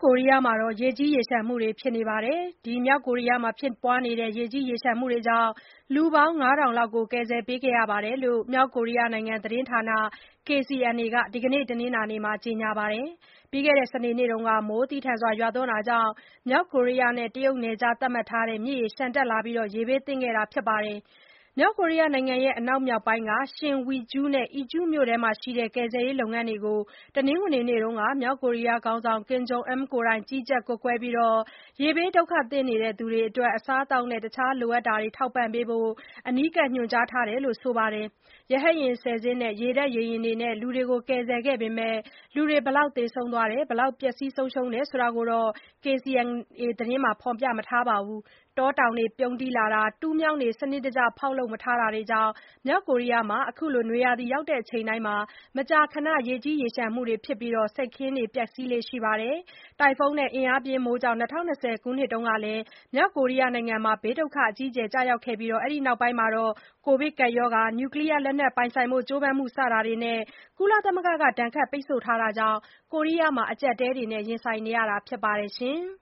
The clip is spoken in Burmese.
ကိုရီးယားမှာ ရေကြီးရေလျှံမှုတွေဖြစ်နေပြီး ရေကြီးရေလျှံမှုတွေကြောင့် လူပေါင်း 5,000 လောက်ကို ကယ်ဆယ်ပေးခဲ့ရတယ်လို့ မြောက်ကိုရီးယားနိုင်ငံသတင်းဌာန KCNA က ဒီနေ့ တနင်္လာနေ့မှာ ကြေညာပါတယ်။ ပြီးခဲ့တဲ့ စနေနေ့က မိုးသည်းထန်စွာရွာသွန်းတာကြောင့် မြောက်ကိုရီးယားနဲ့ တရုတ်နယ်ခြားသတ်မှတ်ထားတဲ့ မြစ်ရေလျှံတက်လာပြီး ရေဘေးသင့်ခဲ့တာပါ။ မြောက်ကိုရီးယားနိုင်ငံ အနောက်မြောက်ပိုင်းက Sinwiju နဲ့ Ichu မြို့တွေမှာရှိတဲ့ ကယ်ဆယ်ရေးလုပ်ငန်းတွေကို တနင်္ဂနွေနေ့က မြောက်ကိုရီးယားခေါင်းဆောင် Kim Jong Un ကိုယ်တိုင် ကြီးကြပ်ကွပ်ကဲပြီး ရေဘေးဒုက္ခသင့်သူတွေအတွက် အစားအသောက်နဲ့ တခြားလိုအပ်တာတွေ ထောက်ပံ့ပေးဖို့ အနီးကပ်ညွှန်ကြားထားတယ်လို့ ဆိုပါတယ်။ ရဟတ်ယာဉ် 10 စင်းနဲ့ ရေတပ်ရေယာဉ်တွေနဲ့ လူတွေကို ကယ်ဆယ်ခဲ့ပေမဲ့ လူတွေ ဘယ်လောက်သေဆုံးသွားတယ်၊ ဘယ်လောက်ပျက်စီးဆုံးရှုံးတယ်ဆိုတာကိုတော့ KCNA သတင်းမှာ ဖော်ပြမထားပါဘူး။ တောတောင်တွေပြုန်းတီးလာတာ၊ တူးမြောင်းတွေ စနစ်တကျ ဖောက်လုပ်မထားတာတွေကြောင့် မြောက်ကိုရီးယားမှာ အခုလို နွေရာသီရောက်ချိန်တိုင်း မကြာခဏ ရေကြီးရေလျှံမှုတွေဖြစ်ပြီး စိုက်ခင်းတွေ ပျက်စီးလေ့ရှိပါတယ်။ တိုင်ဖုန်းနဲ့ အင်အားပြင်းမိုးကြောင့် ၂၀၂၀ ခုနှစ်တုန်းကလည်း မြောက်ကိုရီးယားနိုင်ငံမှာ ဘေးဒုက္ခအကြီးအကျယ်ကျရောက်ခဲ့ပြီး အဲဒီနောက်ပိုင်း ကိုဗစ်ကပ်ရောဂါ၊ နျူကလီးယားလက်နက်ပိုင်ဆိုင်ဖို့ ကြိုးပမ်းမှု စတာတွေနဲ့ ကုလသမဂ္ဂက ဒဏ်ခတ်ပိတ်ဆို့ထားတာကြောင့် ကိုရီးယားမှာ အကျပ်အတည်းတွေနဲ့ ရင်ဆိုင်နေရတာဖြစ်ပါတယ်။